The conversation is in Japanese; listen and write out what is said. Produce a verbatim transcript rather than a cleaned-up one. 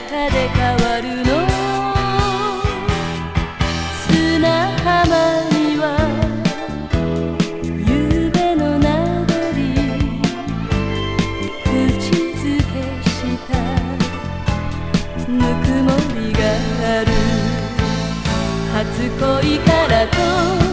で変わるの。砂浜には夕べの名残、口づけしたぬくもりがある。初恋からと